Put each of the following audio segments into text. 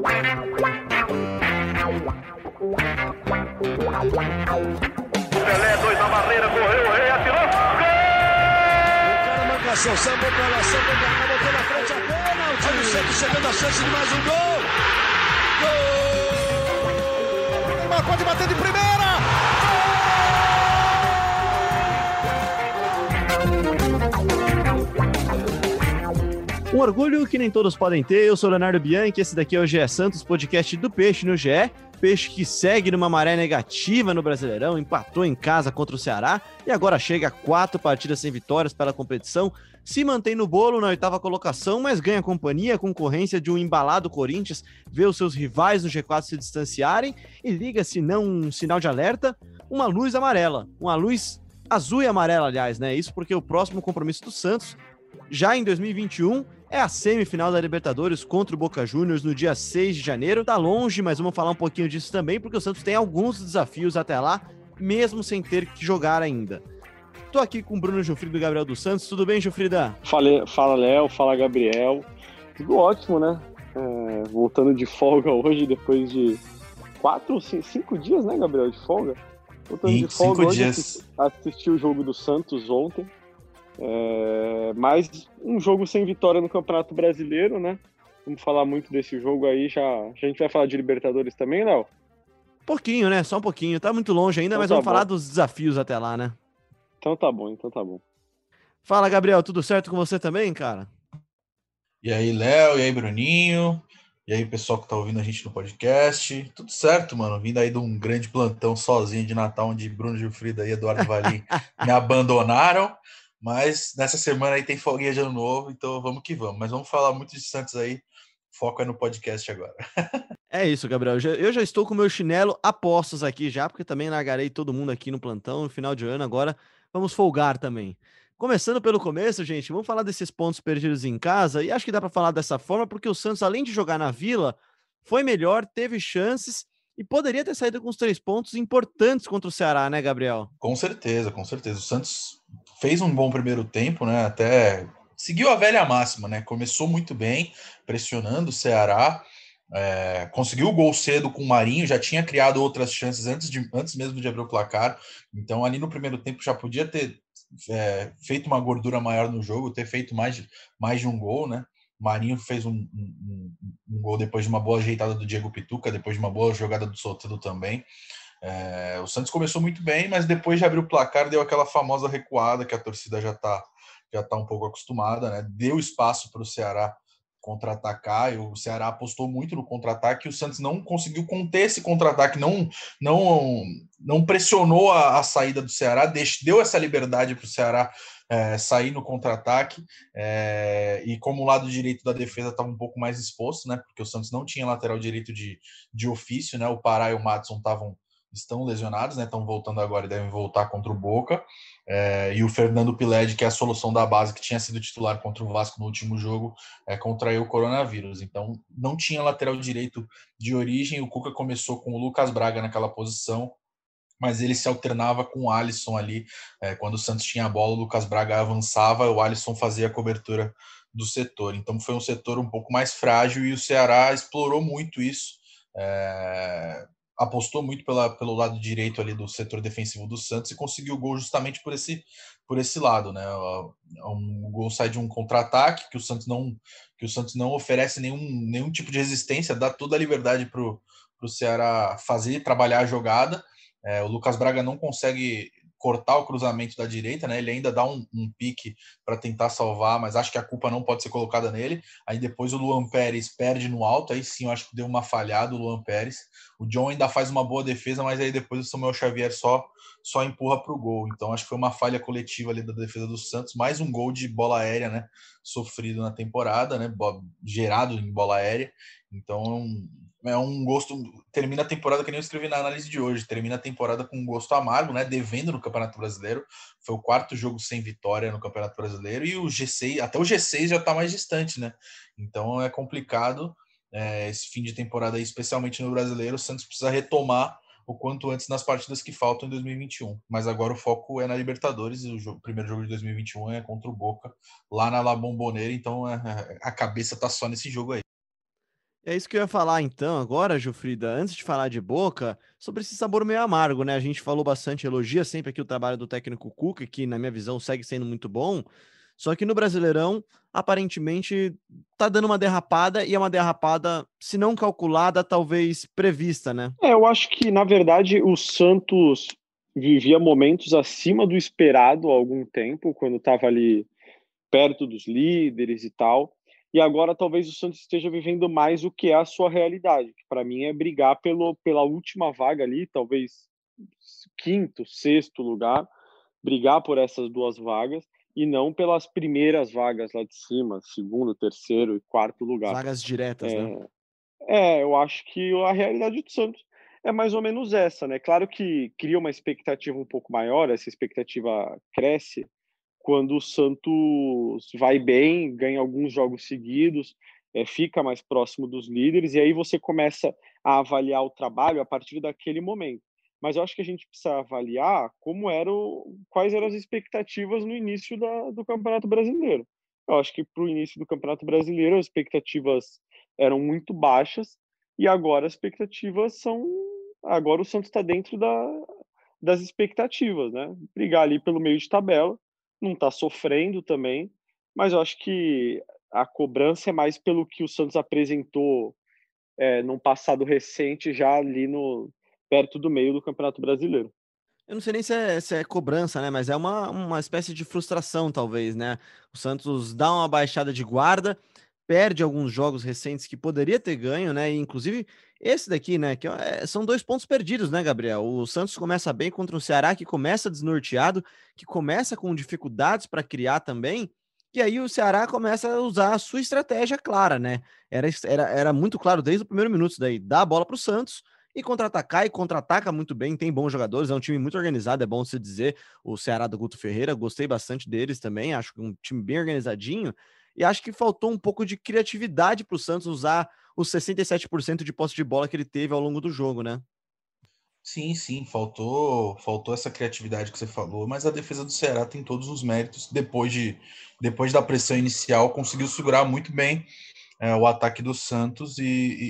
Pelé, 2 na barreira, correu, o Rei atirou. Gol! O cara marcação, sambou pra lá, botou na frente a pênalti. O Santos chegando a chance de mais um gol. Gol! Neymar pode bater de primeira. Um orgulho que nem todos podem ter. Eu sou o Leonardo Bianchi, esse daqui é o GE Santos, podcast do Peixe no GE. Peixe que segue numa maré negativa no Brasileirão, empatou em casa contra o Ceará e agora chega a 4 partidas sem vitórias pela competição, se mantém no bolo na 8ª colocação, mas ganha companhia, a concorrência de um embalado Corinthians, vê os seus rivais no G4 se distanciarem e liga, se não um sinal de alerta, uma luz amarela, uma luz azul e amarela, aliás, né? Isso porque o próximo compromisso do Santos, já em 2021, é a semifinal da Libertadores contra o Boca Juniors no dia 6 de janeiro. Tá longe, mas vamos falar um pouquinho disso também, porque o Santos tem alguns desafios até lá, mesmo sem ter que jogar ainda. Tô aqui com o Bruno Gilfrida e o Gabriel dos Santos. Tudo bem, Gilfrida? Fala, Léo. Fala, Gabriel. Tudo ótimo, né? Voltando de folga hoje, depois de 5 dias, né, Gabriel, de folga? Voltando de folga 5 hoje, dias. assisti o jogo do Santos ontem. Mais um jogo sem vitória no Campeonato Brasileiro, né? Vamos falar muito desse jogo aí, já. A gente vai falar de Libertadores também, Léo? Pouquinho, né? Só um pouquinho. Tá muito longe ainda, Então mas tá vamos bom. falar dos desafios até lá, né? Então tá bom. Fala, Gabriel. Tudo certo com você também, cara? E aí, Léo, e aí, Bruninho, e aí, pessoal que tá ouvindo a gente no podcast. Tudo certo, mano. Vindo aí de um grande plantão sozinho de Natal, onde Bruno Gilfrida e Eduardo Valim me abandonaram. Mas nessa semana aí tem folguinha de ano novo, então vamos que vamos. Mas vamos falar muito de Santos aí. Foco é no podcast agora. É isso, Gabriel. Eu já estou com o meu chinelo a postos aqui já, porque também largarei todo mundo aqui no plantão no final de ano. Agora vamos folgar também. Começando pelo começo, gente, vamos falar desses pontos perdidos em casa. E acho que dá para falar dessa forma, porque o Santos, além de jogar na Vila, foi melhor, teve chances e poderia ter saído com os 3 pontos importantes contra o Ceará, né, Gabriel? Com certeza, com certeza. O Santos fez um bom primeiro tempo, né? Até seguiu a velha máxima, né? Começou muito bem, pressionando o Ceará. Conseguiu o gol cedo com o Marinho, já tinha criado outras chances antes mesmo de abrir o placar. Então, ali no primeiro tempo já podia ter feito uma gordura maior no jogo, ter feito mais de um gol, né? Marinho fez um gol depois de uma boa ajeitada do Diego Pituca, depois de uma boa jogada do Soteldo também. O Santos começou muito bem, mas depois de abrir o placar deu aquela famosa recuada que a torcida já tá um pouco acostumada, né? Deu espaço para o Ceará contra-atacar, e o Ceará apostou muito no contra-ataque e o Santos não conseguiu conter esse contra-ataque, não pressionou a saída do Ceará, deu essa liberdade para o Ceará sair no contra-ataque, e como o lado direito da defesa estava um pouco mais exposto, né, porque o Santos não tinha lateral direito de ofício, né, o Pará e o Madison estão lesionados, né, estão voltando agora e devem voltar contra o Boca, e o Fernando Piled, que é a solução da base, que tinha sido titular contra o Vasco no último jogo, contraiu o coronavírus, então não tinha lateral direito de origem. O Cuca começou com o Lucas Braga naquela posição, mas ele se alternava com o Alisson ali, quando o Santos tinha a bola, o Lucas Braga avançava, o Alisson fazia a cobertura do setor, então foi um setor um pouco mais frágil e o Ceará explorou muito isso, apostou muito pelo lado direito ali do setor defensivo do Santos e conseguiu o gol justamente por esse lado, né? O gol sai de um contra-ataque que o Santos não oferece nenhum tipo de resistência, dá toda a liberdade para o Ceará trabalhar a jogada. O Lucas Braga não consegue cortar o cruzamento da direita, né? Ele ainda dá um pique para tentar salvar, mas acho que a culpa não pode ser colocada nele. Aí depois o Luan Pérez perde no alto, aí sim eu acho que deu uma falhada o Luan Pérez. O John ainda faz uma boa defesa, mas aí depois o Samuel Xavier só empurra para o gol. Então acho que foi uma falha coletiva ali da defesa do Santos, mais um gol de bola aérea, né? Sofrido na temporada, né? Gerado em bola aérea. Então é um gosto. Termina a temporada, que nem eu escrevi na análise de hoje, termina a temporada com um gosto amargo, né? Devendo no Campeonato Brasileiro. Foi o 4º jogo sem vitória no Campeonato Brasileiro e o G6, até o G6 já está mais distante, né? Então é complicado esse fim de temporada aí, especialmente no Brasileiro. O Santos precisa retomar o quanto antes nas partidas que faltam em 2021. Mas agora o foco é na Libertadores e o primeiro jogo de 2021 é contra o Boca, lá na La Bombonera. Então a cabeça tá só nesse jogo aí. É isso que eu ia falar então agora, Jufrida, antes de falar de Boca, sobre esse sabor meio amargo, né? A gente falou bastante, elogia sempre aqui o trabalho do técnico Cuca, que na minha visão segue sendo muito bom, só que no Brasileirão, aparentemente, tá dando uma derrapada, e é uma derrapada, se não calculada, talvez prevista, né? Eu acho que, na verdade, o Santos vivia momentos acima do esperado há algum tempo, quando estava ali perto dos líderes e tal. E agora talvez o Santos esteja vivendo mais o que é a sua realidade, que para mim é brigar pela última vaga ali, talvez quinto, sexto lugar, brigar por essas duas vagas e não pelas primeiras vagas lá de cima, segundo, terceiro e quarto As lugar. vagas diretas, né? Eu acho que a realidade do Santos é mais ou menos essa, né? Claro que cria uma expectativa um pouco maior, essa expectativa cresce quando o Santos vai bem, ganha alguns jogos seguidos, fica mais próximo dos líderes, e aí você começa a avaliar o trabalho a partir daquele momento. Mas eu acho que a gente precisa avaliar quais eram as expectativas no início do Campeonato Brasileiro. Eu acho que para o início do Campeonato Brasileiro as expectativas eram muito baixas, e agora as expectativas são. Agora o Santos está dentro das expectativas, né? Brigar ali pelo meio de tabela, não está sofrendo também, mas eu acho que a cobrança é mais pelo que o Santos apresentou num passado recente, já ali perto do meio do Campeonato Brasileiro. Eu não sei nem se é cobrança, né? Mas é uma espécie de frustração, talvez, né? O Santos dá uma baixada de guarda, perde alguns jogos recentes que poderia ter ganho, né? E, inclusive, esse daqui, né? São 2 pontos perdidos, né, Gabriel? O Santos começa bem contra o Ceará, que começa desnorteado, que começa com dificuldades para criar também. E aí o Ceará começa a usar a sua estratégia clara, né? Era muito claro desde o primeiro minuto daí. Dá a bola para o Santos e contra-atacar, e contra-ataca muito bem, tem bons jogadores, é um time muito organizado, é bom se dizer, o Ceará do Guto Ferreira, gostei bastante deles também, acho que um time bem organizadinho, e acho que faltou um pouco de criatividade para o Santos usar os 67% de posse de bola que ele teve ao longo do jogo, né? Sim, sim, faltou essa criatividade que você falou, mas a defesa do Ceará tem todos os méritos. Depois da pressão inicial, conseguiu segurar muito bem o ataque do Santos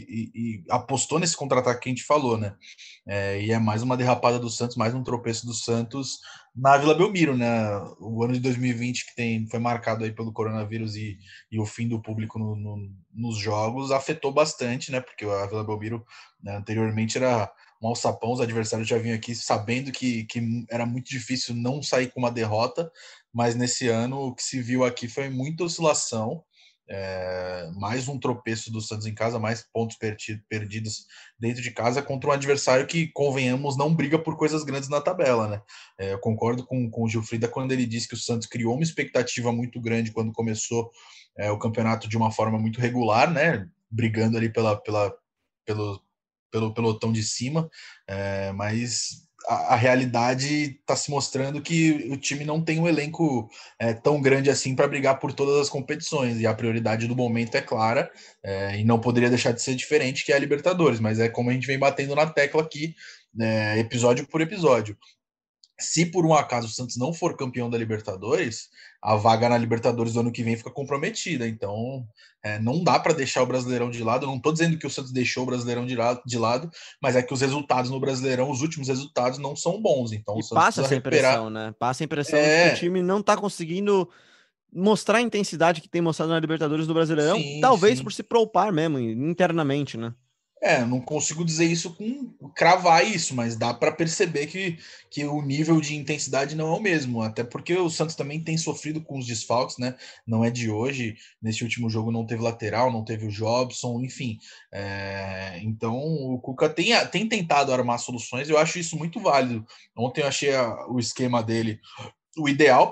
e apostou nesse contra-ataque que a gente falou, né? E é mais uma derrapada do Santos, mais um tropeço do Santos na Vila Belmiro, né? O ano de 2020 foi marcado aí pelo coronavírus e o fim do público nos jogos afetou bastante, né? Porque a Vila Belmiro, né, anteriormente era um alçapão, os adversários já vinham aqui sabendo que era muito difícil não sair com uma derrota, mas nesse ano o que se viu aqui foi muita oscilação. Mais um tropeço do Santos em casa, mais pontos perdidos dentro de casa contra um adversário que, convenhamos, não briga por coisas grandes na tabela, né? Eu concordo com o Gilfrida quando ele disse que o Santos criou uma expectativa muito grande quando começou o campeonato de uma forma muito regular, né? Brigando ali pelo pelotão de cima, mas a realidade está se mostrando que o time não tem um elenco tão grande assim para brigar por todas as competições, e a prioridade do momento é clara, e não poderia deixar de ser diferente, que é a Libertadores, mas é como a gente vem batendo na tecla aqui, episódio por episódio. Se por um acaso o Santos não for campeão da Libertadores, a vaga na Libertadores do ano que vem fica comprometida. Então, não dá para deixar o Brasileirão de lado. Eu não estou dizendo que o Santos deixou o Brasileirão de lado, mas é que os resultados no Brasileirão, os últimos resultados, não são bons. Então, E o Santos passa precisa essa recuperar. impressão, né? Passa a impressão de que o time não tá conseguindo mostrar a intensidade que tem mostrado na Libertadores do Brasileirão, Sim, talvez por sim. se poupar mesmo, internamente, né? Não consigo dizer isso cravar isso, mas dá para perceber que o nível de intensidade não é o mesmo, até porque o Santos também tem sofrido com os desfalques, né? Não é de hoje. Nesse último jogo não teve lateral, não teve o Jobson, enfim. Então o Cuca tem tentado armar soluções, eu acho isso muito válido. Ontem eu achei o esquema dele o ideal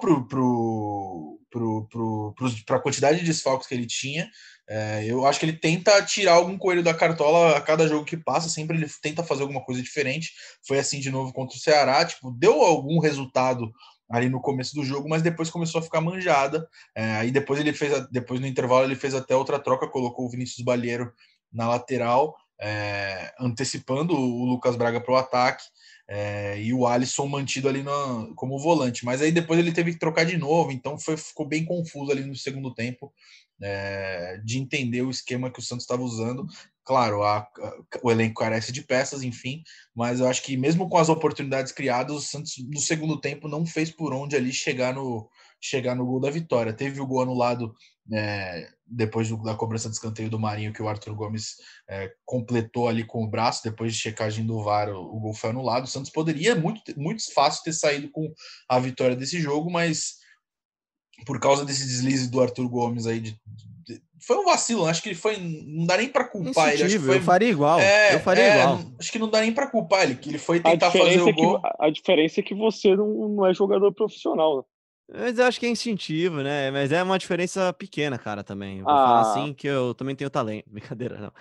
para a quantidade de desfalques que ele tinha. Eu acho que ele tenta tirar algum coelho da cartola a cada jogo que passa, sempre ele tenta fazer alguma coisa diferente. Foi assim de novo contra o Ceará, deu algum resultado ali no começo do jogo, mas depois começou a ficar manjada. Aí depois no intervalo ele fez até outra troca, colocou o Vinícius Balieiro na lateral, antecipando o Lucas Braga para o ataque. E o Alisson mantido ali como volante, mas aí depois ele teve que trocar de novo, então ficou bem confuso ali no segundo tempo, de entender o esquema que o Santos estava usando. claro, o elenco carece de peças, enfim, mas eu acho que mesmo com as oportunidades criadas, o Santos no segundo tempo não fez por onde ali chegar no gol da vitória. Teve o gol anulado depois da cobrança de escanteio do Marinho, que o Arthur Gomes completou ali com o braço, depois de checagem do VAR, o gol foi anulado. O Santos poderia muito fácil ter saído com a vitória desse jogo, mas por causa desse deslize do Arthur Gomes aí, foi um vacilo, acho que ele foi, não dá nem para culpar ele, acho que foi, eu faria igual, acho que não dá nem para culpar ele, que ele foi A tentar fazer o diferença gol. a diferença é que você não é jogador profissional, né? Mas eu acho que é instintivo, né? Mas é uma diferença pequena, cara, também. Eu vou falar Ah, assim que eu também tenho talento. Brincadeira, não.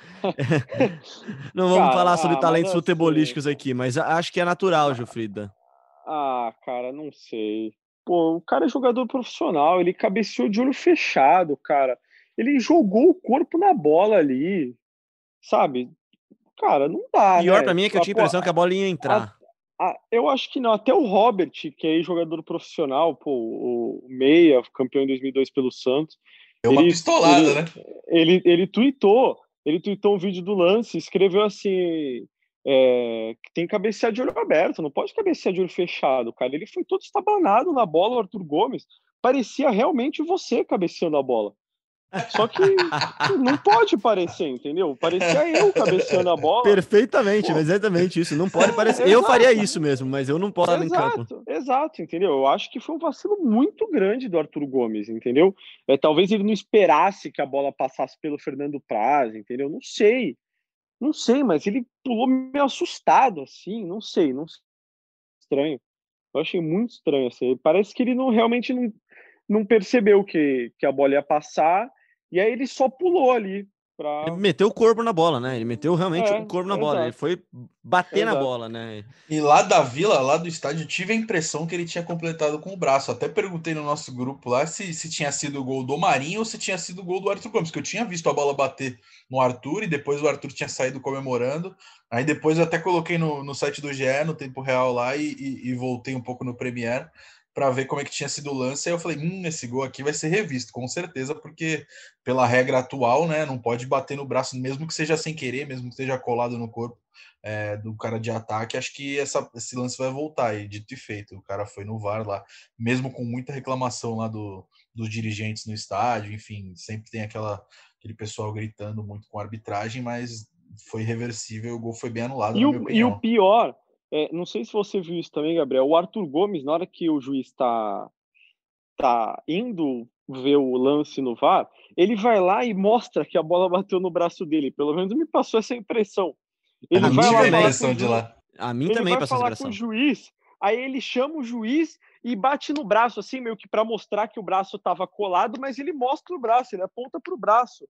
Não vamos cara, falar sobre mas talentos assim, futebolísticos aqui, mas acho que é natural, Gilfrida. cara, não sei. Pô, o cara é jogador profissional, ele cabeceou de olho fechado, cara. Ele jogou o corpo na bola ali, sabe? Cara, não dá, Pior pra né? mim é que eu tinha a impressão que a bola ia A- entrar. eu acho que não. Até o Robert, que é jogador profissional, pô, o Meia, campeão em 2002 pelo Santos, Deu uma ele, pistolada, ele, né? ele tweetou um vídeo do lance, escreveu assim, que tem que cabecear de olho aberto, não pode cabecear de olho fechado, cara. Ele foi todo estabanado na bola, o Arthur Gomes, parecia realmente você cabeceando a bola. Só que não pode parecer, entendeu? Parecia eu cabeceando a bola. Perfeitamente, Pô, exatamente isso. Não pode parecer. Eu faria exato, isso mesmo, mas eu não posso estar em campo. exato, entendeu? Eu acho que foi um vacilo muito grande do Arthur Gomes, entendeu? Talvez ele não esperasse que a bola passasse pelo Fernando Praz, entendeu? Não sei, mas ele pulou meio assustado, assim, não sei, estranho. Eu achei muito estranho, assim. Parece que ele realmente não percebeu que a bola ia passar, e aí ele só pulou ali Ele pra... meteu o corpo na bola, né? Ele meteu realmente o corpo na bola. Ele Exato, foi bater na exato. bola, né? E lá da vila, lá do estádio, tive a impressão que ele tinha completado com o braço. Até perguntei no nosso grupo lá se tinha sido o gol do Marinho ou se tinha sido o gol do Arthur Gomes, que eu tinha visto a bola bater no Arthur e depois o Arthur tinha saído comemorando. Aí depois eu até coloquei no site do GE, no tempo real lá, e voltei um pouco no Premiere para ver como é que tinha sido o lance. Aí eu falei, esse gol aqui vai ser revisto, com certeza, porque pela regra atual, né, não pode bater no braço, mesmo que seja sem querer, mesmo que seja colado no corpo do cara de ataque. Acho que esse lance vai voltar, e dito e feito, o cara foi no VAR lá, mesmo com muita reclamação lá dos dirigentes no estádio, enfim, sempre tem aquele pessoal gritando muito com a arbitragem, mas foi reversível, o gol foi bem anulado, na minha E o opinião. pior, não sei se você viu isso também, Gabriel, o Arthur Gomes, na hora que o juiz tá indo ver o lance no VAR, ele vai lá e mostra que a bola bateu no braço dele. Pelo menos me passou essa impressão. Eu A Ele não mim vai tive lá a falar também. com o impressão de juiz, lá. A mim ele também vai passou essa falar com o impressão. juiz, aí ele chama o juiz e bate no braço, assim, meio que para mostrar que o braço estava colado, mas ele mostra o braço, ele aponta para o braço.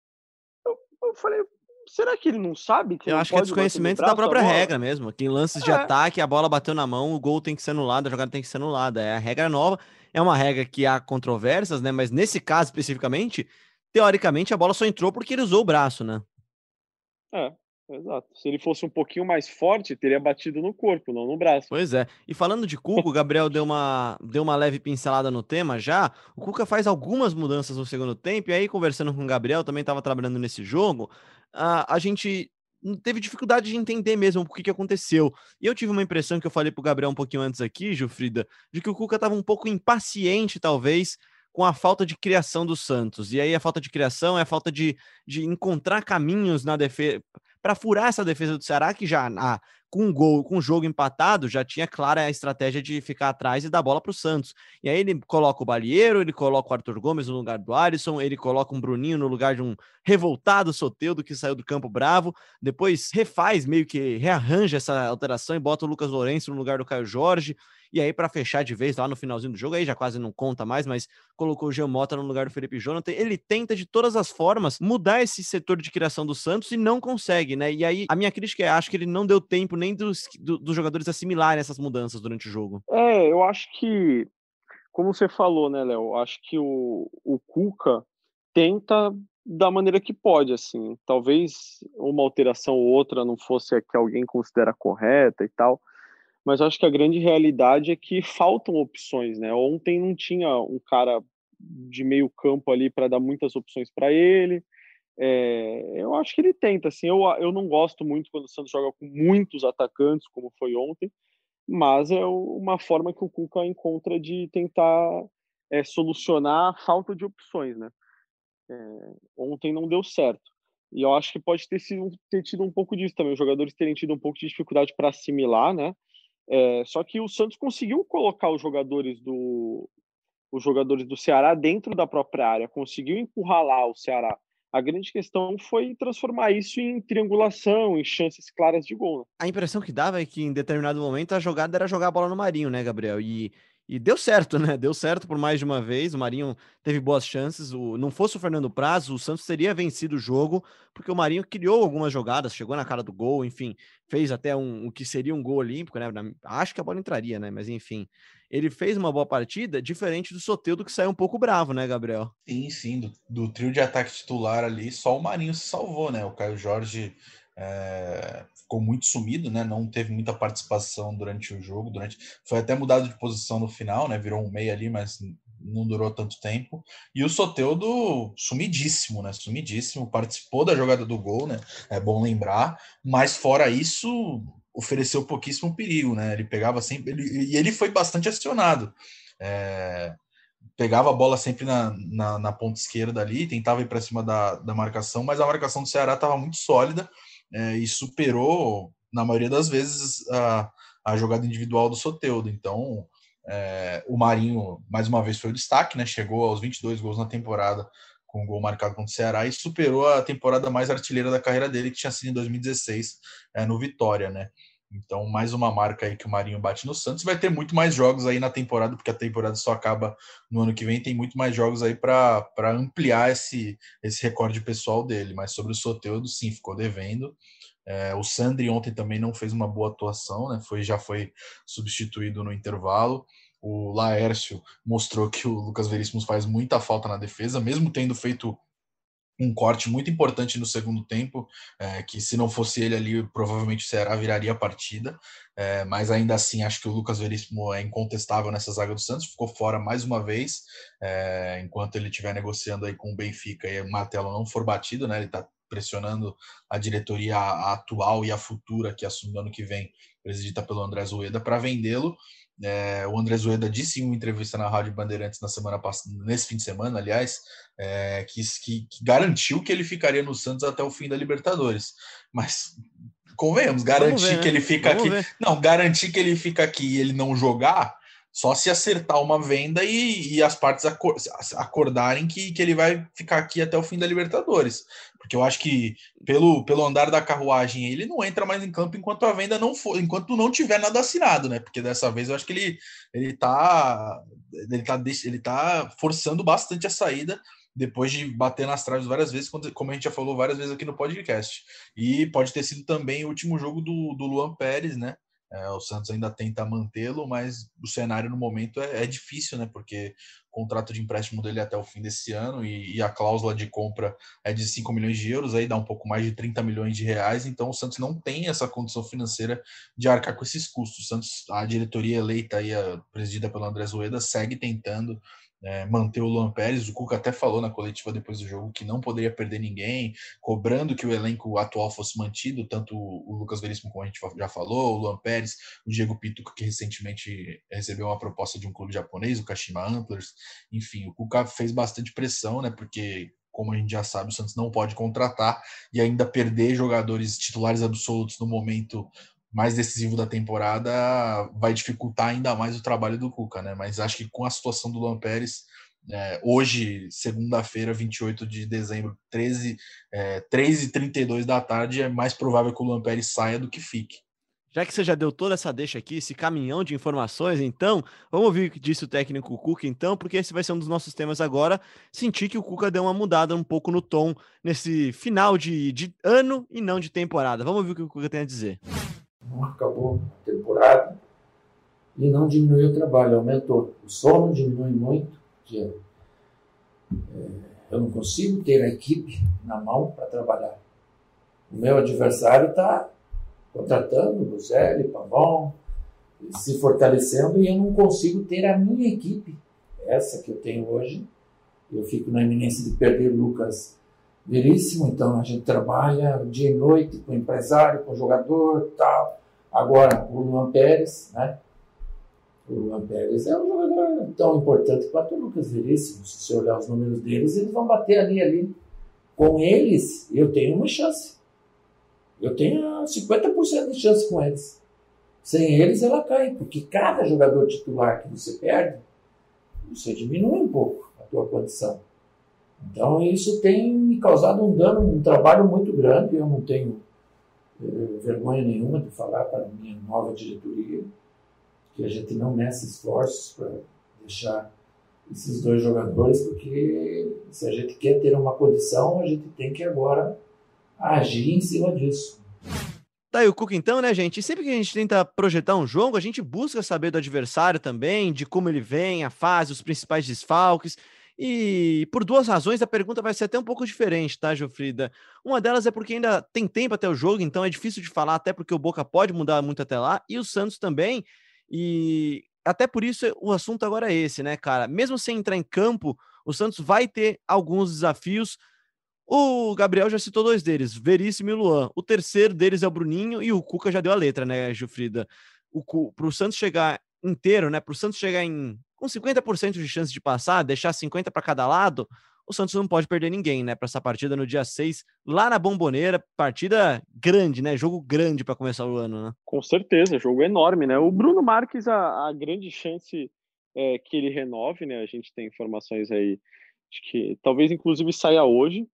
Eu falei, será que ele não sabe que Eu não acho que é pode bater no desconhecimento da braço a própria bola? regra mesmo. Que em lances de É, ataque, a bola bateu na mão, o gol tem que ser anulado, a jogada tem que ser anulada. É a regra nova. É uma regra que há controvérsias, né? Mas nesse caso especificamente, teoricamente, a bola só entrou porque ele usou o braço, né? é, exato. Se ele fosse um pouquinho mais forte, teria batido no corpo, não no braço. Pois é. E falando de Cuca, o Gabriel deu uma leve pincelada no tema já. O Cuca faz algumas mudanças no segundo tempo, e aí, conversando com o Gabriel, também estava trabalhando nesse jogo, a gente teve dificuldade de entender mesmo o que aconteceu. E eu tive uma impressão que eu falei pro Gabriel um pouquinho antes aqui, Gilfrida, de que o Cuca estava um pouco impaciente, talvez, com a falta de criação do Santos. E aí a falta de criação é a falta de encontrar caminhos na defesa para furar essa defesa do Ceará, que já com um gol, com o jogo empatado, já tinha clara a estratégia de ficar atrás e dar bola para o Santos. E aí ele coloca o Balieiro, ele coloca o Arthur Gomes no lugar do Alisson, ele coloca um Bruninho no lugar de um revoltado Soteldo que saiu do campo bravo, depois refaz, meio que rearranja essa alteração e bota o Lucas Lourenço no lugar do Caio Jorge. E aí, para fechar de vez lá no finalzinho do jogo, aí já quase não conta mais, mas colocou o Jean Mota no lugar do Felipe Jonathan. Ele tenta de todas as formas mudar esse setor de criação do Santos e não consegue, né? E aí, a minha crítica é: acho que ele não deu tempo nem dos jogadores assimilarem essas mudanças durante o jogo. Eu acho que, como você falou, né, Léo, acho que o Cuca tenta da maneira que pode, assim. Talvez uma alteração ou outra não fosse a que alguém considera correta e tal, mas acho que a grande realidade é que faltam opções, né? Ontem não tinha um cara de meio campo ali para dar muitas opções para ele. Eu acho que ele tenta, assim, eu não gosto muito quando o Santos joga com muitos atacantes, como foi ontem, mas é uma forma que o Cuca encontra de tentar solucionar a falta de opções, né? Ontem não deu certo. E eu acho que pode ter tido um pouco disso também, os jogadores terem tido um pouco de dificuldade para assimilar, né? Só que o Santos conseguiu colocar os jogadores do Ceará dentro da própria área, conseguiu encurralar o Ceará. A grande questão foi transformar isso em triangulação, em chances claras de gol. A impressão que dava é que em determinado momento a jogada era jogar a bola no Marinho, né, Gabriel? E deu certo, né? Deu certo por mais de uma vez. O Marinho teve boas chances. Não fosse o Fernando Praz, o Santos teria vencido o jogo, porque o Marinho criou algumas jogadas, chegou na cara do gol, enfim, fez até o que seria um gol olímpico, né? Acho que a bola entraria, né? Mas enfim, ele fez uma boa partida, diferente do Soteldo, que saiu um pouco bravo, né, Gabriel? Sim. Do trio de ataque titular ali, só o Marinho se salvou, né? O Caio Jorge ficou muito sumido, né? Não teve muita participação durante o jogo. Foi até mudado de posição no final, né? Virou um meia ali, mas não durou tanto tempo. E o Soteldo sumidíssimo, né? Sumidíssimo. Participou da jogada do gol, né? É bom lembrar. Mas fora isso, ofereceu pouquíssimo perigo, né? Ele pegava sempre... E ele foi bastante acionado. Pegava a bola sempre na ponta esquerda ali, tentava ir para cima da marcação, mas a marcação do Ceará estava muito sólida e superou, na maioria das vezes, a jogada individual do Soteldo. Então, o Marinho, mais uma vez, foi o destaque, né? Chegou aos 22 gols na temporada com um gol marcado contra o Ceará e superou a temporada mais artilheira da carreira dele, que tinha sido em 2016, no Vitória, né? Então, mais uma marca aí que o Marinho bate no Santos. Vai ter muito mais jogos aí na temporada, porque a temporada só acaba no ano que vem. Tem muito mais jogos aí para ampliar esse recorde pessoal dele. Mas sobre o Soteldo, sim, ficou devendo. O Sandri ontem também não fez uma boa atuação, né? Já foi substituído no intervalo. O Laércio mostrou que o Lucas Veríssimo faz muita falta na defesa, mesmo tendo feito um corte muito importante no segundo tempo, que se não fosse ele ali, provavelmente o Ceará viraria a partida, mas ainda assim acho que o Lucas Veríssimo é incontestável nessa zaga do Santos, ficou fora mais uma vez, enquanto ele estiver negociando aí com o Benfica e o martelo não for batido, né, ele está pressionando a diretoria atual e a futura, que assume no ano que vem, presidida pelo André Zoeda, para vendê-lo. O André Zoeda disse em uma entrevista na Rádio Bandeirantes nesse fim de semana, aliás, que garantiu que ele ficaria no Santos até o fim da Libertadores. Mas convenhamos, garantir que ele fica aqui. Não, garantir que ele fica aqui e ele não jogar, só se acertar uma venda e as partes acordarem que ele vai ficar aqui até o fim da Libertadores. Porque eu acho que pelo andar da carruagem ele não entra mais em campo enquanto a venda não for, enquanto não tiver nada assinado, né? Porque dessa vez eu acho que ele tá forçando bastante a saída depois de bater nas traves várias vezes, como a gente já falou várias vezes aqui no podcast. E pode ter sido também o último jogo do Luan Pérez, né? O Santos ainda tenta mantê-lo, mas o cenário no momento é difícil, né? Porque o contrato de empréstimo dele é até o fim desse ano e a cláusula de compra é de 5 milhões de euros, aí dá um pouco mais de 30 milhões de reais, então o Santos não tem essa condição financeira de arcar com esses custos. O Santos, a diretoria eleita aí, presidida pelo André Zoeda, segue tentando manter o Luan Pérez. O Cuca até falou na coletiva depois do jogo que não poderia perder ninguém, cobrando que o elenco atual fosse mantido, tanto o Lucas Veríssimo, como a gente já falou, o Luan Pérez, o Diego Pituca, que recentemente recebeu uma proposta de um clube japonês, o Kashima Antlers. Enfim, o Cuca fez bastante pressão, né, porque, como a gente já sabe, o Santos não pode contratar e ainda perder jogadores titulares absolutos no momento mais decisivo da temporada vai dificultar ainda mais o trabalho do Cuca, né? Mas acho que com a situação do Luan Pérez, hoje, segunda-feira, 28 de dezembro, 3h32 da tarde, é mais provável que o Luan Pérez saia do que fique. Já que você já deu toda essa deixa aqui, esse caminhão de informações, então, vamos ouvir o que disse o técnico Cuca, então, porque esse vai ser um dos nossos temas agora. Senti que o Cuca deu uma mudada um pouco no tom nesse final de ano e não de temporada. Vamos ouvir o que o Cuca tem a dizer. Não acabou a temporada e não diminuiu o trabalho, aumentou. O sono diminui muito, porque eu não consigo ter a equipe na mão para trabalhar. O meu adversário está contratando o Luzelli, Pavão, se fortalecendo, e eu não consigo ter a minha equipe, essa que eu tenho hoje. Eu fico na iminência de perder o Lucas Veríssimo, então a gente trabalha dia e noite com o empresário, com o jogador, tal. Agora, o Luan Pérez, né? O Luan Pérez é um jogador tão importante quanto o Lucas Veríssimo. Se você olhar os números deles, eles vão bater ali. Com eles, eu tenho uma chance. Eu tenho 50% de chance com eles. Sem eles, ela cai, porque cada jogador titular que você perde, você diminui um pouco a tua condição. Então, isso tem me causado um dano, um trabalho muito grande. Eu não tenho vergonha nenhuma de falar para a minha nova diretoria que a gente não meça esforços para deixar esses dois jogadores, porque se a gente quer ter uma condição, a gente tem que agora agir em cima disso. Tá aí o Cuca então, né, gente? E sempre que a gente tenta projetar um jogo, a gente busca saber do adversário também, de como ele vem, a fase, os principais desfalques. E por duas razões a pergunta vai ser até um pouco diferente, tá, Jofrida? Uma delas é porque ainda tem tempo até o jogo, então é difícil de falar, até porque o Boca pode mudar muito até lá, e o Santos também. E até por isso o assunto agora é esse, né, cara? Mesmo sem entrar em campo, o Santos vai ter alguns desafios. O Gabriel já citou dois deles, Veríssimo e Luan. O terceiro deles é o Bruninho e o Cuca já deu a letra, né, Gilfrida? Para o Santos chegar inteiro, né? Para o Santos chegar com 50% de chance de passar, deixar 50% para cada lado, o Santos não pode perder ninguém, né? Para essa partida no dia 6, lá na Bomboneira, partida grande, né? Jogo grande para começar o ano, né? Com certeza, jogo enorme, né? O Bruno Marques, a grande chance é que ele renove, né? A gente tem informações aí de que talvez inclusive saia hoje.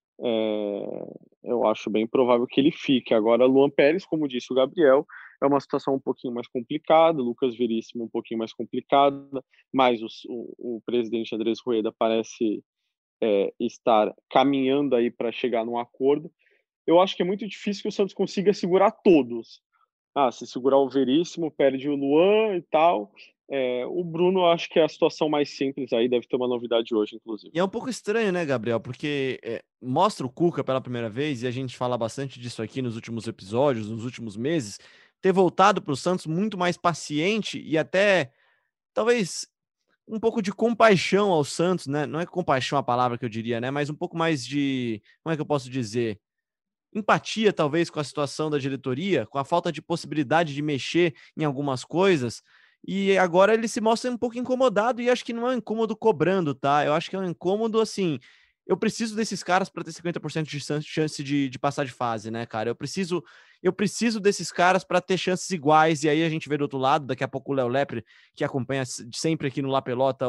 Eu acho bem provável que ele fique. Agora, Luan Pérez, como disse o Gabriel, é uma situação um pouquinho mais complicada, Lucas Veríssimo um pouquinho mais complicada, mas o presidente Andrés Rueda parece estar caminhando aí para chegar num acordo. Eu acho que é muito difícil que o Santos consiga segurar todos. Se segurar o Veríssimo, perde o Luan e tal. O Bruno, acho que é a situação mais simples aí, deve ter uma novidade hoje, inclusive. E é um pouco estranho, né, Gabriel? Porque mostra o Cuca pela primeira vez, e a gente fala bastante disso aqui nos últimos episódios, nos últimos meses, ter voltado para o Santos muito mais paciente e até, talvez, um pouco de compaixão ao Santos, né? Não é compaixão a palavra que eu diria, né? Mas um pouco mais de, como é que eu posso dizer? Empatia, talvez, com a situação da diretoria, com a falta de possibilidade de mexer em algumas coisas. E agora ele se mostra um pouco incomodado, e acho que não é um incômodo cobrando, tá? Eu acho que é um incômodo assim. Eu preciso desses caras para ter 50% de chance de passar de fase, né, cara? Eu preciso desses caras para ter chances iguais. E aí a gente vê do outro lado, daqui a pouco o Léo Lepre, que acompanha sempre aqui no La Pelota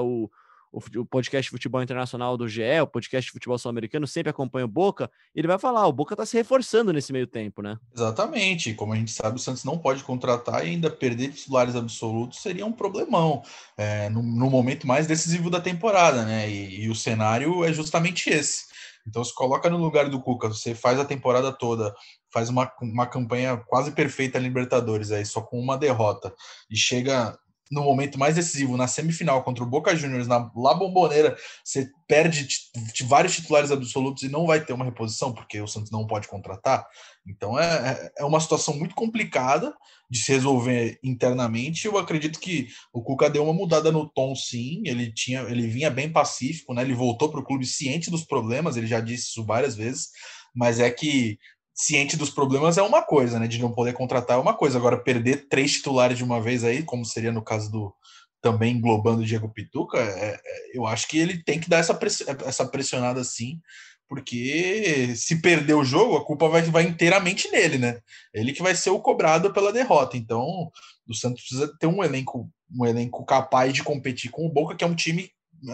o podcast de futebol internacional do GE, o podcast de futebol sul-americano, sempre acompanha o Boca, ele vai falar, o Boca tá se reforçando nesse meio tempo, né? Exatamente, como a gente sabe, o Santos não pode contratar e ainda perder titulares absolutos seria um problemão no momento mais decisivo da temporada, né? E o cenário é justamente esse. Então, se coloca no lugar do Cuca, você faz a temporada toda, faz uma campanha quase perfeita na Libertadores, aí só com uma derrota, e chega no momento mais decisivo, na semifinal contra o Boca Juniors, na La Bombonera, você perde vários titulares absolutos e não vai ter uma reposição, porque o Santos não pode contratar. Então é uma situação muito complicada de se resolver internamente. Eu acredito que o Cuca deu uma mudada no tom, sim. Ele vinha bem pacífico, né? Ele voltou para o clube ciente dos problemas, ele já disse isso várias vezes, mas é que ciente dos problemas é uma coisa, né? De não poder contratar é uma coisa. Agora, perder 3 titulares de uma vez aí, como seria no caso do também englobando o Diego Pituca, eu acho que ele tem que dar essa pressionada sim, porque se perder o jogo, a culpa vai inteiramente nele, né? Ele que vai ser o cobrado pela derrota. Então, o Santos precisa ter um elenco capaz de competir com o Boca, que é um time,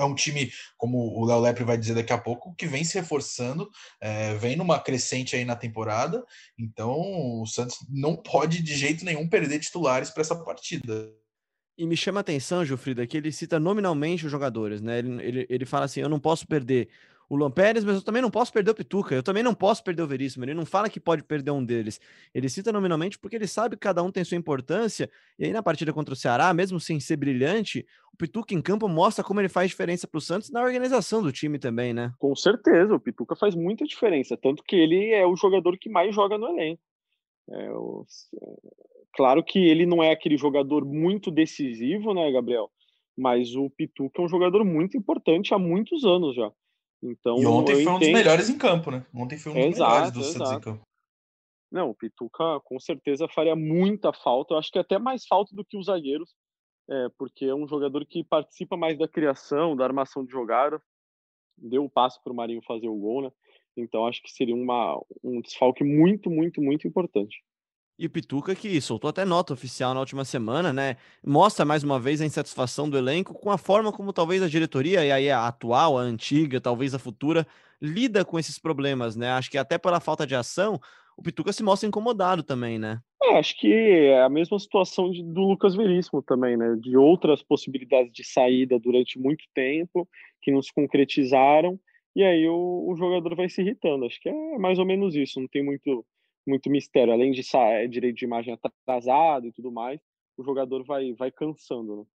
como o Léo Lepre vai dizer daqui a pouco, que vem se reforçando, vem numa crescente aí na temporada. Então, o Santos não pode de jeito nenhum perder titulares para essa partida. E me chama a atenção, Gilfrida, que ele cita nominalmente os jogadores, né? Ele fala assim: eu não posso perder o Luan Pérez, mas eu também não posso perder o Pituca, eu também não posso perder o Veríssimo. Ele não fala que pode perder um deles. Ele cita nominalmente porque ele sabe que cada um tem sua importância. E aí, na partida contra o Ceará, mesmo sem ser brilhante, o Pituca em campo mostra como ele faz diferença para o Santos na organização do time também, né? Com certeza, o Pituca faz muita diferença, tanto que ele é o jogador que mais joga no elenco. Claro que ele não é aquele jogador muito decisivo, né, Gabriel? Mas o Pituca é um jogador muito importante há muitos anos já. Então, E ontem eu foi um dos entendo. melhores em campo, né? Ontem foi um dos melhores Exato, do Santos em exato. campo. Não, o Pituca com certeza faria muita falta. Eu acho que até mais falta do que os zagueiros, porque é um jogador que participa mais da criação, da armação de jogada, deu o passe para o Marinho fazer o gol, né? Então acho que seria um desfalque muito, muito, muito importante. E o Pituca, que soltou até nota oficial na última semana, né? Mostra mais uma vez a insatisfação do elenco com a forma como talvez a diretoria, e aí a atual, a antiga, talvez a futura, lida com esses problemas, né? Acho que até pela falta de ação, o Pituca se mostra incomodado também, né? Acho que é a mesma situação do Lucas Veríssimo também, né? De outras possibilidades de saída durante muito tempo, que não se concretizaram, e aí o jogador vai se irritando. Acho que é mais ou menos isso, não tem muito mistério. Além de direito de imagem atrasado e tudo mais, o jogador vai cansando, né?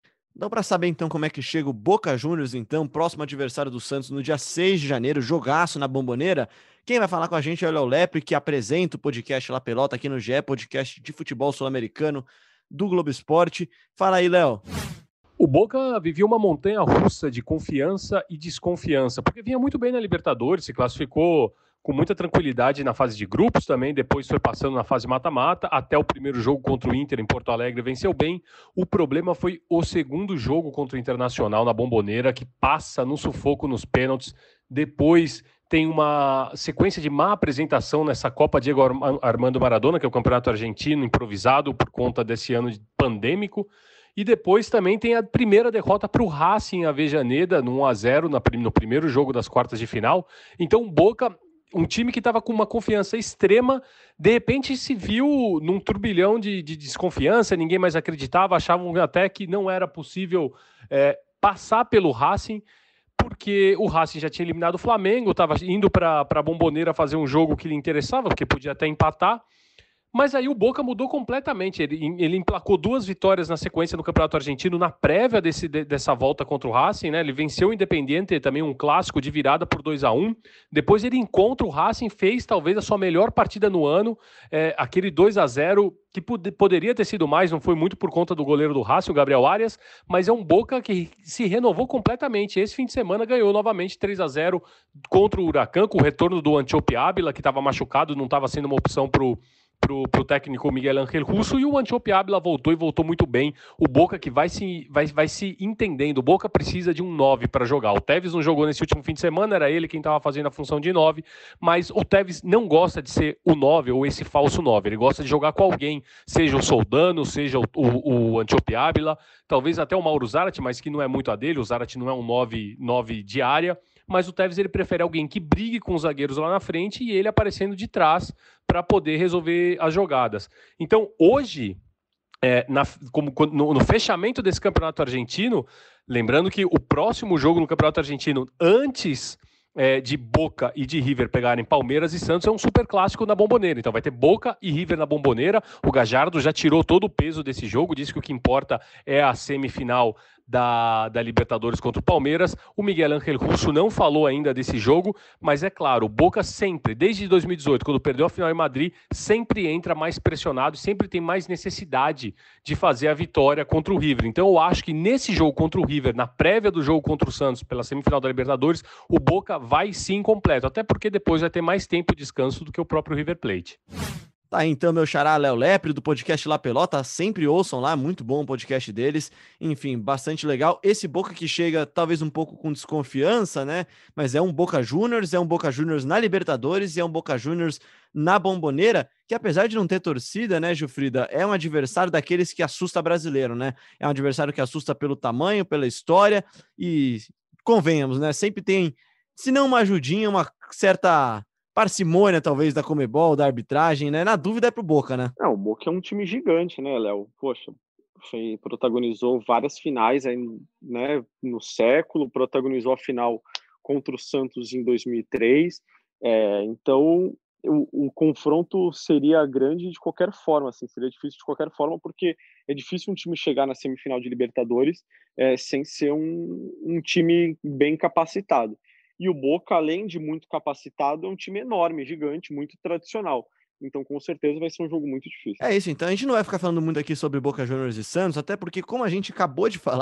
Dá para saber então como é que chega o Boca Juniors, então, próximo adversário do Santos, no dia 6 de janeiro, jogaço na Bombonera. Quem vai falar com a gente é o Léo Lepre, que apresenta o podcast La Pelota aqui no GE, podcast de futebol sul-americano do Globo Esporte. Fala aí, Léo. O Boca vivia uma montanha-russa de confiança e desconfiança, porque vinha muito bem na Libertadores, se classificou com muita tranquilidade na fase de grupos também, depois foi passando na fase mata-mata, até o primeiro jogo contra o Inter em Porto Alegre venceu bem. O problema foi o segundo jogo contra o Internacional na Bombonera, que passa no sufoco nos pênaltis, depois tem uma sequência de má apresentação nessa Copa Diego Armando Maradona, que é o campeonato argentino improvisado por conta desse ano pandêmico. E depois também tem a primeira derrota para o Racing em Avejaneda, no 1-0 no primeiro jogo das quartas de final. Então o Boca, um time que estava com uma confiança extrema, de repente se viu num turbilhão de desconfiança, ninguém mais acreditava, achavam até que não era possível passar pelo Racing, porque o Racing já tinha eliminado o Flamengo, estava indo para a Bombonera fazer um jogo que lhe interessava, porque podia até empatar. Mas aí o Boca mudou completamente, ele emplacou 2 vitórias na sequência no Campeonato Argentino, na prévia dessa volta contra o Racing, né? Ele venceu o Independiente, também um clássico de virada por 2-1, depois ele encontra o Racing, fez talvez a sua melhor partida no ano, aquele 2-0, que poderia ter sido mais, não foi muito por conta do goleiro do Racing, o Gabriel Arias, mas é um Boca que se renovou completamente. Esse fim de semana ganhou novamente 3-0 contra o Huracan, com o retorno do Antiope Ávila, que estava machucado, não estava sendo uma opção pro técnico Miguel Ángel Russo, e o Antiope Ávila voltou e voltou muito bem. O Boca que vai se entendendo. O Boca precisa de um 9 para jogar. O Tevez não jogou nesse último fim de semana, era ele quem estava fazendo a função de 9, mas o Tevez não gosta de ser o 9 ou esse falso 9. Ele gosta de jogar com alguém, seja o Soldano, seja o Antiope Ávila, talvez até o Mauro Zarate, mas que não é muito a dele. O Zarate não é um 9 de área, mas o Tevez ele prefere alguém que brigue com os zagueiros lá na frente e ele aparecendo de trás para poder resolver as jogadas. Então, hoje, no fechamento desse campeonato argentino, lembrando que o próximo jogo no campeonato argentino, antes de Boca e de River pegarem Palmeiras e Santos, é um super clássico na Bombonera. Então vai ter Boca e River na Bombonera. O Gallardo já tirou todo o peso desse jogo, disse que o que importa é a semifinal da Libertadores contra o Palmeiras. O Miguel Ángel Russo não falou ainda desse jogo, mas é claro, o Boca sempre, desde 2018, quando perdeu a final em Madrid, sempre entra mais pressionado, sempre tem mais necessidade de fazer a vitória contra o River. Então eu acho que nesse jogo contra o River, na prévia do jogo contra o Santos, pela semifinal da Libertadores, o Boca vai sim completo, até porque depois vai ter mais tempo de descanso do que o próprio River Plate. Tá, então, meu xará Léo Lepre, do podcast La Pelota, sempre ouçam lá, muito bom o podcast deles, enfim, bastante legal. Esse Boca que chega talvez um pouco com desconfiança, né, mas é um Boca Juniors na Libertadores e é um Boca Juniors na Bombonera, que apesar de não ter torcida, né, Gilfrida, é um adversário daqueles que assusta brasileiro, né, é um adversário que assusta pelo tamanho, pela história e, convenhamos, né, sempre tem, se não uma ajudinha, uma certa parcimônia, talvez, da Conmebol, da arbitragem, né? Na dúvida é pro Boca, né? O Boca é um time gigante, né, Léo? Poxa, protagonizou várias finais aí, né, no século, protagonizou a final contra o Santos em 2003, então o confronto seria grande de qualquer forma, assim, seria difícil de qualquer forma, porque é difícil um time chegar na semifinal de Libertadores sem ser um time bem capacitado. E o Boca, além de muito capacitado, é um time enorme, gigante, muito tradicional. Então, com certeza, vai ser um jogo muito difícil. É isso, então. A gente não vai ficar falando muito aqui sobre Boca Juniors e Santos, até porque, como a gente acabou de falar,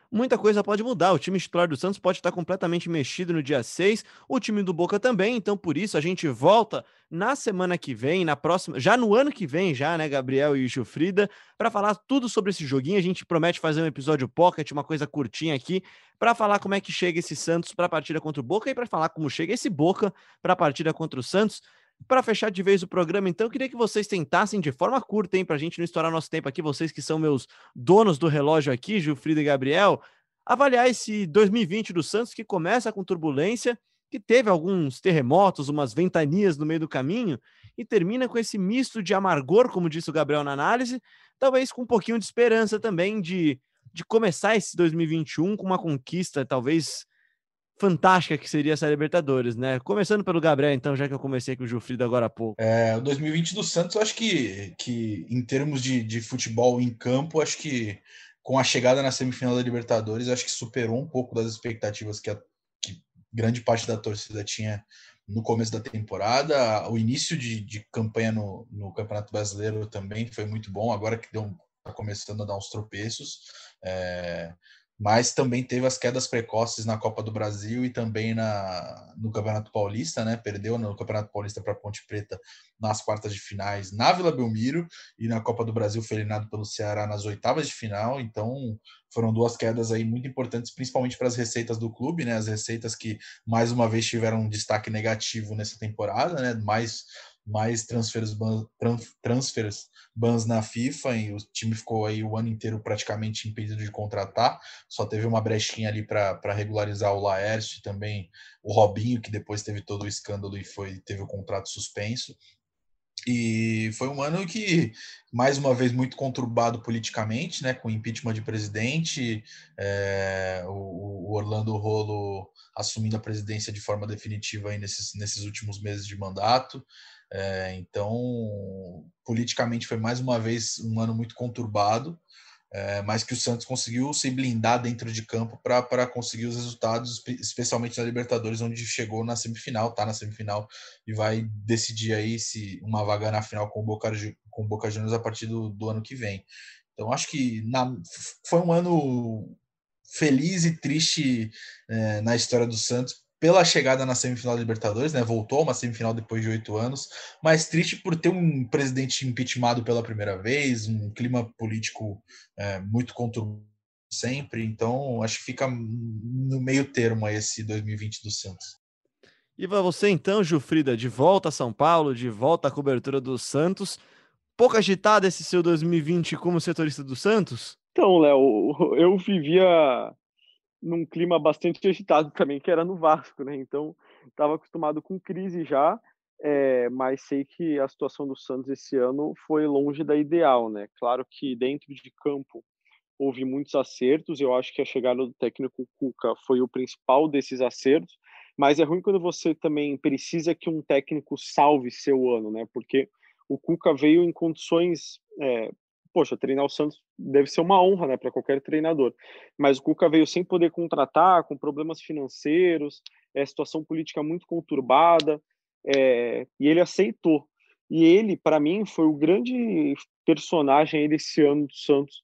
muita coisa pode mudar. O time titular do Santos pode estar completamente mexido no dia 6, o time do Boca também, então por isso a gente volta na semana que vem, na próxima, já no ano que vem, já, né, Gabriel e Gilfrida, para falar tudo sobre esse joguinho. A gente promete fazer um episódio pocket, uma coisa curtinha aqui, para falar como é que chega esse Santos para a partida contra o Boca e para falar como chega esse Boca para a partida contra o Santos. Para fechar de vez o programa, então, eu queria que vocês tentassem de forma curta, hein, para a gente não estourar nosso tempo aqui, vocês que são meus donos do relógio aqui, Gilfrida e Gabriel, avaliar esse 2020 do Santos, que começa com turbulência, que teve alguns terremotos, umas ventanias no meio do caminho, e termina com esse misto de amargor, como disse o Gabriel na análise, talvez com um pouquinho de esperança também de começar esse 2021 com uma conquista, talvez fantástica, que seria essa Libertadores, né? Começando pelo Gabriel, então, já que eu comecei com o Gilfrida agora há pouco. O 2020 do Santos, eu acho que em termos de futebol em campo, acho que com a chegada na semifinal da Libertadores, acho que superou um pouco das expectativas que grande parte da torcida tinha no começo da temporada. O início de campanha no Campeonato Brasileiro também foi muito bom, agora que está começando a dar uns tropeços. Mas também teve as quedas precoces na Copa do Brasil e também no Campeonato Paulista, né? Perdeu no Campeonato Paulista para a Ponte Preta nas quartas de finais na Vila Belmiro, e na Copa do Brasil foi eliminado pelo Ceará nas oitavas de final. Então foram duas quedas aí muito importantes, principalmente para as receitas do clube, né? As receitas que mais uma vez tiveram um destaque negativo nessa temporada, né? Mais transfers bans na FIFA, e o time ficou aí o ano inteiro praticamente impedido de contratar. Só teve uma brechinha ali para regularizar o Laércio e também o Robinho, que depois teve todo o escândalo e teve o contrato suspenso. E foi um ano que, mais uma vez, muito conturbado politicamente, né, com impeachment de presidente, o Orlando Rolo assumindo a presidência de forma definitiva aí nesses últimos meses de mandato. Então, politicamente foi mais uma vez um ano muito conturbado, mas que o Santos conseguiu se blindar dentro de campo para conseguir os resultados, especialmente na Libertadores, onde chegou na semifinal, tá na semifinal e vai decidir aí se uma vaga na final com o Boca Juniors a partir do ano que vem. Então, acho que foi um ano feliz e triste na história do Santos, pela chegada na semifinal da Libertadores, né? Voltou a uma semifinal depois de 8 anos, mas triste por ter um presidente impeachmentado pela primeira vez, um clima político muito conturbado sempre. Então, acho que fica no meio termo aí esse 2020 do Santos. E para você então, Gilfrida, de volta a São Paulo, de volta à cobertura do Santos. Pouco agitado esse seu 2020 como setorista do Santos? Então, Léo, eu vivia num clima bastante agitado também, que era no Vasco, né? Então, estava acostumado com crise já, mas sei que a situação do Santos esse ano foi longe da ideal, né? Claro que dentro de campo houve muitos acertos, eu acho que a chegada do técnico Cuca foi o principal desses acertos, mas é ruim quando você também precisa que um técnico salve seu ano, né? Porque o Cuca veio em condições, poxa, treinar o Santos deve ser uma honra, né, para qualquer treinador. Mas o Cuca veio sem poder contratar, com problemas financeiros, situação política muito conturbada, e ele aceitou. E ele, para mim, foi o grande personagem aí desse ano do Santos,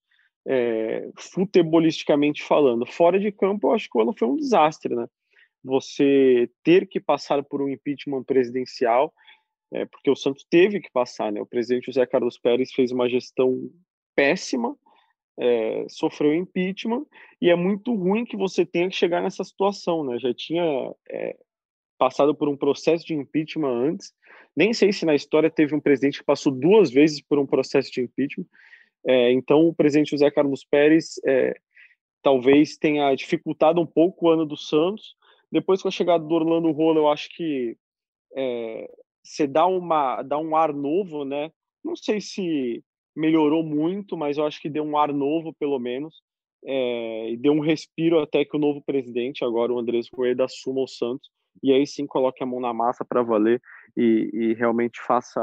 futebolisticamente falando. Fora de campo, eu acho que o ano foi um desastre, né? Você ter que passar por um impeachment presidencial, porque o Santos teve que passar, né? O presidente José Carlos Pérez fez uma gestão péssima, sofreu impeachment, e é muito ruim que você tenha que chegar nessa situação, né? Já tinha passado por um processo de impeachment antes, nem sei se na história teve um presidente que passou 2 vezes por um processo de impeachment. Então o presidente José Carlos Pérez talvez tenha dificultado um pouco o ano do Santos. Depois, com a chegada do Orlando Rolo, eu acho que você dá um ar novo, né? Não sei se melhorou muito, mas eu acho que deu um ar novo, pelo menos, e deu um respiro até que o novo presidente, agora o Andrés Rueda, assuma o Santos, e aí sim coloque a mão na massa para valer e realmente faça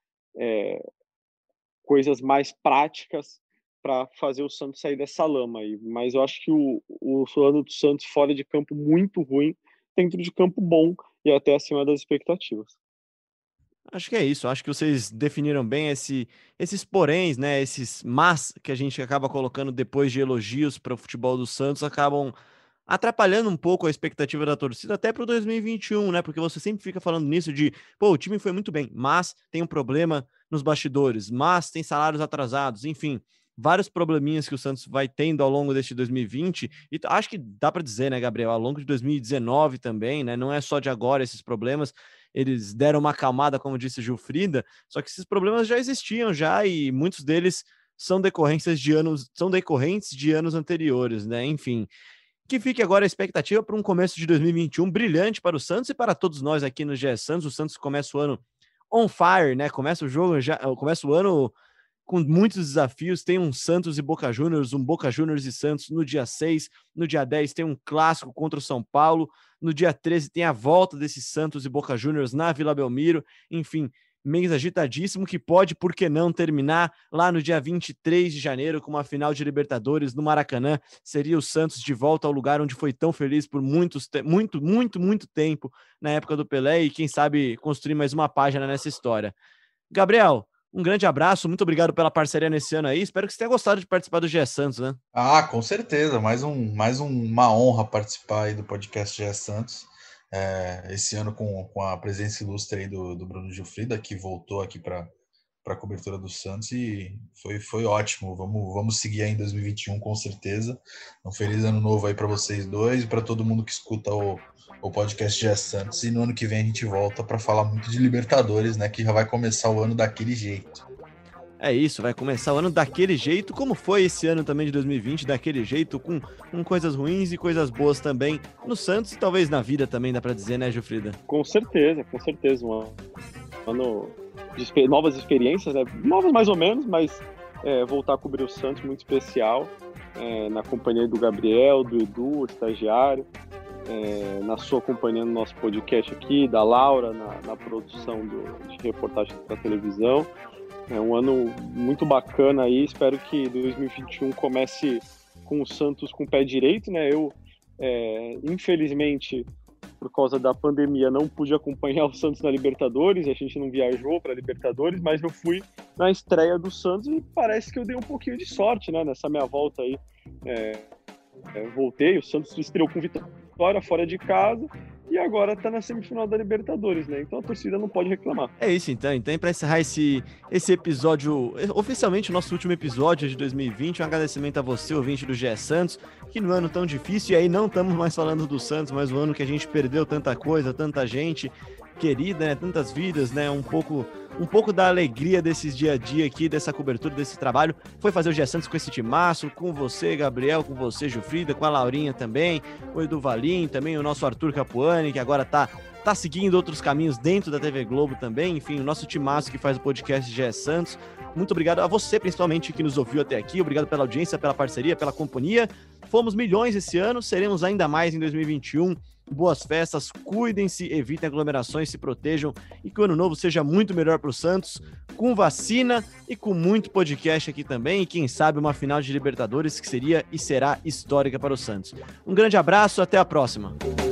coisas mais práticas para fazer o Santos sair dessa lama aí. Mas eu acho que o ano do Santos fora de campo muito ruim, dentro de campo bom e até acima das expectativas. Acho que é isso, acho que vocês definiram bem esses poréns, né, esses mas que a gente acaba colocando depois de elogios para o futebol do Santos, acabam atrapalhando um pouco a expectativa da torcida até para o 2021, né, porque você sempre fica falando nisso de, pô, o time foi muito bem, mas tem um problema nos bastidores, mas tem salários atrasados, enfim, vários probleminhas que o Santos vai tendo ao longo deste 2020, e acho que dá para dizer, né, Gabriel, ao longo de 2019 também, né, não é só de agora esses problemas, eles deram uma acalmada, como disse o Gilfrida, só que esses problemas já existiam já e muitos deles são decorrentes de anos anteriores, né? Enfim, que fique agora a expectativa para um começo de 2021 brilhante para o Santos e para todos nós aqui no GE Santos. O Santos começa o ano on fire, né? Começa o ano com muitos desafios, tem um Santos e Boca Juniors, um Boca Juniors e Santos no dia 6, no dia 10 tem um clássico contra o São Paulo, no dia 13 tem a volta desses Santos e Boca Juniors na Vila Belmiro, enfim, mês agitadíssimo que pode, por que não, terminar lá no dia 23 de janeiro com uma final de Libertadores no Maracanã, seria o Santos de volta ao lugar onde foi tão feliz por muito tempo na época do Pelé e quem sabe construir mais uma página nessa história. Gabriel, um grande abraço, muito obrigado pela parceria nesse ano aí. Espero que você tenha gostado de participar do GE Santos, né? Ah, com certeza. Mais uma honra participar aí do podcast GE Santos. Esse ano com a presença ilustre aí do Bruno Gilfrida, que voltou aqui para a cobertura do Santos e foi ótimo. Vamos seguir aí em 2021 com certeza. Um feliz ano novo aí para vocês dois e para todo mundo que escuta o podcast GE Santos, e no ano que vem a gente volta para falar muito de Libertadores, né, que já vai começar o ano daquele jeito. É isso, vai começar o ano daquele jeito, como foi esse ano também de 2020, daquele jeito, com coisas ruins e coisas boas também no Santos e talvez na vida também, dá para dizer, né, Gilfrida? Com certeza, um ano de novas experiências, né, novas mais ou menos, mas voltar a cobrir o Santos muito especial, na companhia do Gabriel, do Edu, o estagiário, na sua companhia no nosso podcast aqui, da Laura, na produção de reportagem para televisão. É um ano muito bacana aí, espero que 2021 comece com o Santos com o pé direito, né? Eu, infelizmente, por causa da pandemia, não pude acompanhar o Santos na Libertadores, a gente não viajou para a Libertadores, mas eu fui na estreia do Santos e parece que eu dei um pouquinho de sorte, né? Nessa minha volta aí, voltei, o Santos estreou com vitória fora de casa e agora tá na semifinal da Libertadores, né? Então a torcida não pode reclamar. É isso então. Então, para encerrar esse episódio, oficialmente o nosso último episódio de 2020, um agradecimento a você, ouvinte do GE Santos, que no ano tão difícil, e aí não estamos mais falando do Santos, mas o ano que a gente perdeu tanta coisa, tanta gente querida, né? Tantas vidas, né? Um pouco da alegria desses dia a dia aqui, dessa cobertura, desse trabalho, foi fazer o GE Santos com esse timaço, com você, Gabriel, com você, Gilfrida, com a Laurinha também, o Edu Valim, também o nosso Arthur Capuani, que agora tá seguindo outros caminhos dentro da TV Globo também, enfim, o nosso timaço que faz o podcast GE Santos. Muito obrigado a você, principalmente, que nos ouviu até aqui, obrigado pela audiência, pela parceria, pela companhia. Fomos milhões esse ano, seremos ainda mais em 2021. Boas festas, cuidem-se, evitem aglomerações, se protejam e que o ano novo seja muito melhor para o Santos, com vacina e com muito podcast aqui também, e quem sabe uma final de Libertadores que seria e será histórica para o Santos. Um grande abraço, até a próxima.